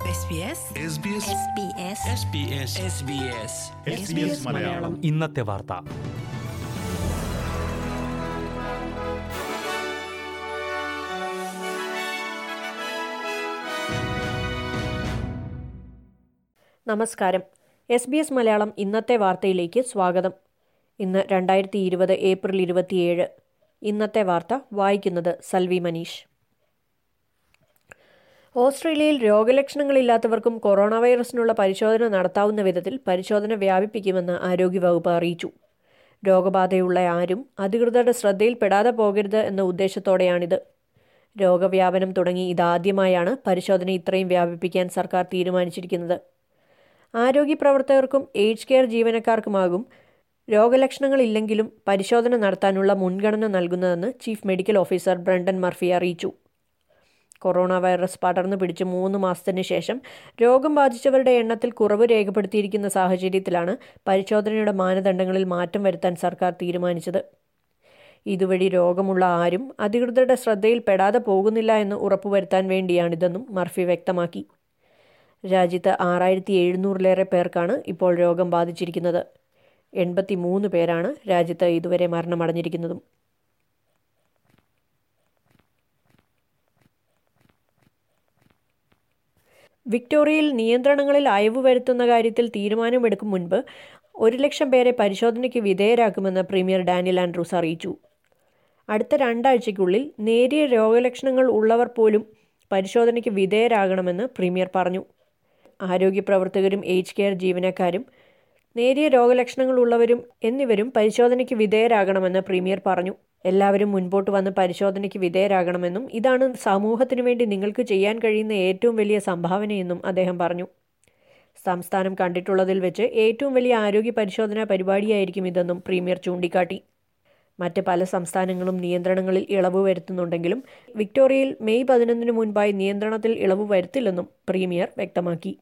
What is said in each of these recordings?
മലയാളം ഇന്നത്തെ വാർത്ത. നമസ്കാരം. SBS മലയാളം ഇന്നത്തെ വാർത്തയിലേക്ക് സ്വാഗതം. ഇന്ന് 2020 ഏപ്രിൽ 27. ഇന്നത്തെ വാർത്ത വായിക്കുന്നത് സൽവി മനീഷ്. ഓസ്ട്രേലിയയിൽ രോഗലക്ഷണങ്ങളില്ലാത്തവർക്കും കൊറോണ വൈറസിനുള്ള പരിശോധന നടത്താവുന്ന വിധത്തിൽ പരിശോധന വ്യാപിപ്പിക്കുമെന്ന് ആരോഗ്യവകുപ്പ് അറിയിച്ചു. രോഗബാധയുള്ള ആരും അധികൃതരുടെ ശ്രദ്ധയിൽപ്പെടാതെ പോകരുത് എന്ന ഉദ്ദേശത്തോടെയാണിത്. രോഗവ്യാപനം തുടങ്ങി ഇതാദ്യമായാണ് പരിശോധന ഇത്രയും വ്യാപിപ്പിക്കാൻ സർക്കാർ തീരുമാനിച്ചിരിക്കുന്നത്. ആരോഗ്യ പ്രവർത്തകർക്കും ഏജ്ഡ് കെയർ ജീവനക്കാർക്കുമാകും രോഗലക്ഷണങ്ങളില്ലെങ്കിലും പരിശോധന നടത്താനുള്ള മുൻഗണന നൽകുന്നതെന്ന് chief medical officer Brendan Murphy അറിയിച്ചു. കൊറോണ വൈറസ് പടർന്നു പിടിച്ച് 3 മാസത്തിന് ശേഷം രോഗം ബാധിച്ചവരുടെ എണ്ണത്തിൽ കുറവ് രേഖപ്പെടുത്തിയിരിക്കുന്ന സാഹചര്യത്തിലാണ് പരിശോധനയുടെ മാനദണ്ഡങ്ങളിൽ മാറ്റം വരുത്താൻ സർക്കാർ തീരുമാനിച്ചത്. ഇതുവഴി രോഗമുള്ള ആരും അധികൃതരുടെ ശ്രദ്ധയിൽപ്പെടാതെ പോകുന്നില്ല എന്ന് ഉറപ്പുവരുത്താൻ വേണ്ടിയാണിതെന്നും മർഫി വ്യക്തമാക്കി. രാജ്യത്ത് 6700-ലേറെ പേർക്കാണ് ഇപ്പോൾ രോഗം ബാധിച്ചിരിക്കുന്നത്. 83 പേരാണ് രാജ്യത്ത് ഇതുവരെ മരണമടഞ്ഞിരിക്കുന്നതും. വിക്ടോറിയയിൽ നിയന്ത്രണങ്ങളിൽ അയവ് വരുത്തുന്ന കാര്യത്തിൽ തീരുമാനമെടുക്കും മുൻപ് 1,00,000 പേരെ പരിശോധനയ്ക്ക് വിധേയരാക്കുമെന്ന് പ്രീമിയർ ഡാനിയൽ ആൻഡ്രൂസ് അറിയിച്ചു. അടുത്ത 2 ആഴ്ചയ്ക്കുള്ളിൽ നേരിയ രോഗലക്ഷണങ്ങൾ ഉള്ളവർ പോലും പരിശോധനയ്ക്ക് വിധേയരാകണമെന്ന് പ്രീമിയർ പറഞ്ഞു. ആരോഗ്യ പ്രവർത്തകരും ഏജ്ഡ് കെയർ ജീവനക്കാരും നേരിയ രോഗലക്ഷണങ്ങൾ ഉള്ളവരും എന്നിവരും പരിശോധനയ്ക്ക് വിധേയരാകണമെന്ന് പ്രീമിയർ പറഞ്ഞു. എല്ലാവരും മുൻപോട്ട് വന്ന് പരിശോധനയ്ക്ക് വിധേയരാകണമെന്നും ഇതാണ് സമൂഹത്തിനു വേണ്ടി നിങ്ങൾക്ക് ചെയ്യാൻ കഴിയുന്ന ഏറ്റവും വലിയ സംഭാവനയെന്നും അദ്ദേഹം പറഞ്ഞു. സംസ്ഥാനം കണ്ടിട്ടുള്ളതിൽ വെച്ച് ഏറ്റവും വലിയ ആരോഗ്യ പരിശോധനാ പരിപാടിയായിരിക്കും ഇതെന്നും പ്രീമിയർ ചൂണ്ടിക്കാട്ടി. മറ്റ് പല സംസ്ഥാനങ്ങളും നിയന്ത്രണങ്ങളിൽ ഇളവ് വരുത്തുന്നുണ്ടെങ്കിലും വിക്ടോറിയയിൽ മെയ് 11 മുൻപായി നിയന്ത്രണത്തിൽ ഇളവ് വരുത്തില്ലെന്നും പ്രീമിയർ വ്യക്തമാക്കി.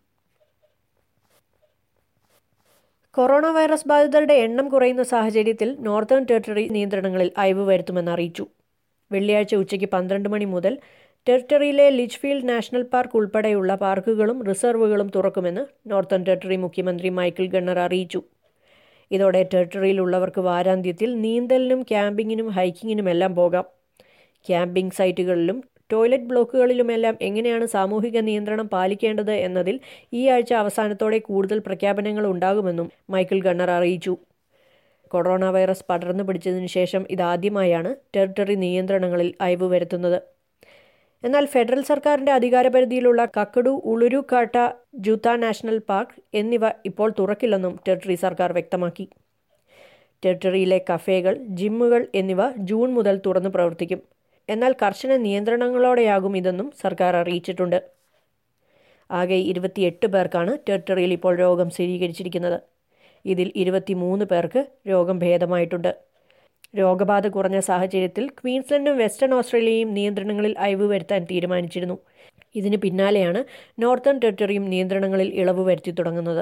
കൊറോണ വൈറസ് ബാധിതരുടെ എണ്ണം കുറയുന്ന സാഹചര്യത്തിൽ നോർത്തേൺ ടെറിട്ടറി നിയന്ത്രണങ്ങളിൽ അയവ് വരുത്തുമെന്ന് അറിയിച്ചു. വെള്ളിയാഴ്ച ഉച്ചയ്ക്ക് 12 മണി മുതൽ ടെറിട്ടറിയിലെ ലിച്ച്ഫീൽഡ് നാഷണൽ പാർക്ക് ഉൾപ്പെടെയുള്ള പാർക്കുകളും റിസർവുകളും തുറക്കുമെന്ന് നോർത്തേൺ ടെറിട്ടറി മുഖ്യമന്ത്രി മൈക്കിൾ ഗണ്ണർ അറിയിച്ചു. ഇതോടെ ടെറിട്ടറിയിലുള്ളവർക്ക് വാരാന്ത്യത്തിൽ നീന്തലിനും ക്യാമ്പിങ്ങിനും ഹൈക്കിങ്ങിനുമെല്ലാം പോകാം. ക്യാമ്പിംഗ് സൈറ്റുകളിലും ടോയ്ലറ്റ് ബ്ലോക്കുകളിലുമെല്ലാം എങ്ങനെയാണ് സാമൂഹിക നിയന്ത്രണം പാലിക്കേണ്ടത് എന്നതിൽ ഈ ആഴ്ച അവസാനത്തോടെ കൂടുതൽ പ്രഖ്യാപനങ്ങൾ ഉണ്ടാകുമെന്നും മൈക്കിൾ ഗണ്ണർ അറിയിച്ചു. കൊറോണ വൈറസ് പടർന്നു പിടിച്ചതിനു ശേഷം ഇതാദ്യമായാണ് ടെറിട്ടറി നിയന്ത്രണങ്ങളിൽ അയവ് വരുത്തുന്നത്. എന്നാൽ ഫെഡറൽ സർക്കാരിൻ്റെ അധികാരപരിധിയിലുള്ള കക്കഡു, ഉളുരു കാട്ട, ജൂത്ത നാഷണൽ പാർക്ക് എന്നിവ ഇപ്പോൾ തുറക്കില്ലെന്നും ടെറിട്ടറി സർക്കാർ വ്യക്തമാക്കി. ടെറിട്ടറിയിലെ കഫേകൾ, ജിമ്മുകൾ എന്നിവ ജൂൺ മുതൽ തുറന്നു പ്രവർത്തിക്കും. എന്നാൽ കർശന നിയന്ത്രണങ്ങളോടെയാകും ഇതെന്നും സർക്കാർ അറിയിച്ചിട്ടുണ്ട്. ആകെ 28 പേർക്കാണ് ടെറിട്ടറിയിൽ ഇപ്പോൾ രോഗം സ്ഥിരീകരിച്ചിരിക്കുന്നത്. ഇതിൽ 23 പേർക്ക് രോഗം ഭേദമായിട്ടുണ്ട്. രോഗബാധ കുറഞ്ഞ സാഹചര്യത്തിൽ ക്വീൻസ്ലൻഡും വെസ്റ്റേൺ ഓസ്ട്രേലിയയും നിയന്ത്രണങ്ങളിൽ അയവ് വരുത്താൻ തീരുമാനിച്ചിരുന്നു. ഇതിന് പിന്നാലെയാണ് നോർത്തേൺ ടെറിട്ടറിയും നിയന്ത്രണങ്ങളിൽ ഇളവ് വരുത്തി തുടങ്ങുന്നത്.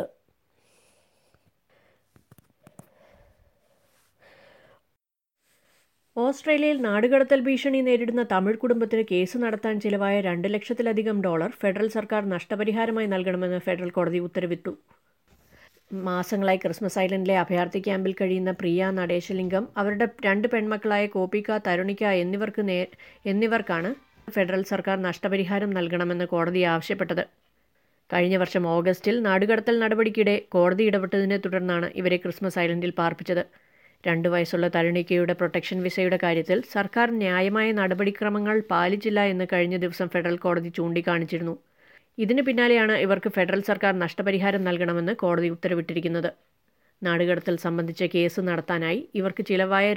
ഓസ്ട്രേലിയയിൽ നാടുകടത്തൽ ഭീഷണി നേരിടുന്ന തമിഴ് കുടുംബത്തിന് കേസ് നടത്താൻ ചിലവായ $2 ലക്ഷത്തിലധികം ഫെഡറൽ സർക്കാർ നഷ്ടപരിഹാരമായി നൽകണമെന്ന് ഫെഡറൽ കോടതി ഉത്തരവിട്ടു. മാസങ്ങളായി ക്രിസ്മസ് ഐലൻഡിലെ അഭയാർത്ഥി ക്യാമ്പിൽ കഴിയുന്ന പ്രിയ നടേശലിംഗം, അവരുടെ 2 പെൺമക്കളായ കോപിക, തരുണിക എന്നിവർക്കാണ് ഫെഡറൽ സർക്കാർ നഷ്ടപരിഹാരം നൽകണമെന്ന് കോടതി ആവശ്യപ്പെട്ടത്. കഴിഞ്ഞ വർഷം ഓഗസ്റ്റിൽ നാടുകടത്തൽ നടപടിക്കിടെ കോടതി ഇടപെട്ടതിനെ തുടർന്നാണ് ഇവരെ ക്രിസ്മസ് ഐലൻഡിൽ പാർപ്പിച്ചത്. 2 വയസ്സുള്ള തരുണിക്കയുടെ പ്രൊട്ടക്ഷൻ വിസയുടെ കാര്യത്തിൽ സർക്കാർ ന്യായമായ നടപടിക്രമങ്ങൾ പാലിച്ചില്ല എന്ന് കഴിഞ്ഞ ദിവസം ഫെഡറൽ കോടതി ചൂണ്ടിക്കാണിച്ചിരുന്നു. ഇതിന് പിന്നാലെയാണ് ഇവർക്ക് ഫെഡറൽ സർക്കാർ നഷ്ടപരിഹാരം നൽകണമെന്ന് കോടതി ഉത്തരവിട്ടിരിക്കുന്നത്. നാടുകടത്തൽ സംബന്ധിച്ച കേസ് നടത്താനായി ഇവർക്ക് ചിലവായ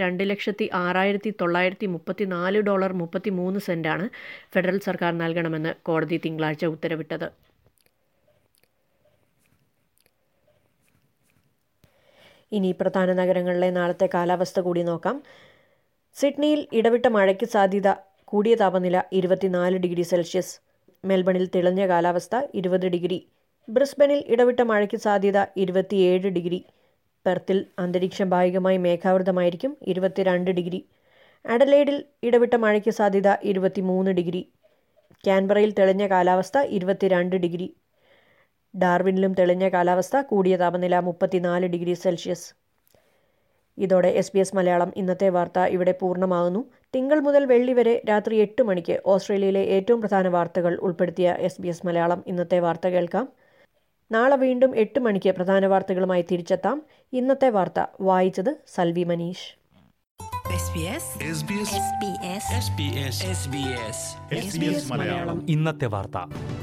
$2,06,934.33 ഫെഡറൽ സർക്കാർ നൽകണമെന്ന് കോടതി തിങ്കളാഴ്ച ഉത്തരവിട്ടത്. ഇനി പ്രധാന നഗരങ്ങളിലെ നാളത്തെ കാലാവസ്ഥ കൂടി നോക്കാം. സിഡ്നിയിൽ ഇടവിട്ട മഴയ്ക്ക് സാധ്യത. കൂടിയ താപനില 24 ഡിഗ്രി സെൽഷ്യസ്. മെൽബണിൽ തെളിഞ്ഞ കാലാവസ്ഥ 20 ഡിഗ്രി. ബ്രിസ്ബനിൽ ഇടവിട്ട മഴയ്ക്ക് സാധ്യത 27 ഡിഗ്രി. പെർത്തിൽ അന്തരീക്ഷം ഭാഗികമായി മേഘാവൃതമായിരിക്കും 22 ഡിഗ്രി. അഡലേഡിൽ ഇടവിട്ട മഴയ്ക്ക് സാധ്യത 23 ഡിഗ്രി. ക്യാൻബറയിൽ തെളിഞ്ഞ കാലാവസ്ഥ 22 ഡിഗ്രി. ഡാർവിനിലും തെളിഞ്ഞ കാലാവസ്ഥ, കൂടിയ താപനില 34 ഡിഗ്രി സെൽഷ്യസ്. ഇതോടെ SBS മലയാളം ഇന്നത്തെ വാർത്ത ഇവിടെ പൂർണ്ണമാകുന്നു. തിങ്കൾ മുതൽ വെള്ളി വരെ രാത്രി 8 മണിക്ക് ഓസ്ട്രേലിയയിലെ ഏറ്റവും പ്രധാന വാർത്തകൾ ഉൾപ്പെടുത്തിയ SBS മലയാളം ഇന്നത്തെ വാർത്ത കേൾക്കാം. നാളെ വീണ്ടും 8 മണിക്ക് പ്രധാന വാർത്തകളുമായി തിരിച്ചെത്താം. ഇന്നത്തെ വാർത്ത വായിച്ചത് സൽവി മനീഷ്. ഇന്നത്തെ വാർത്ത.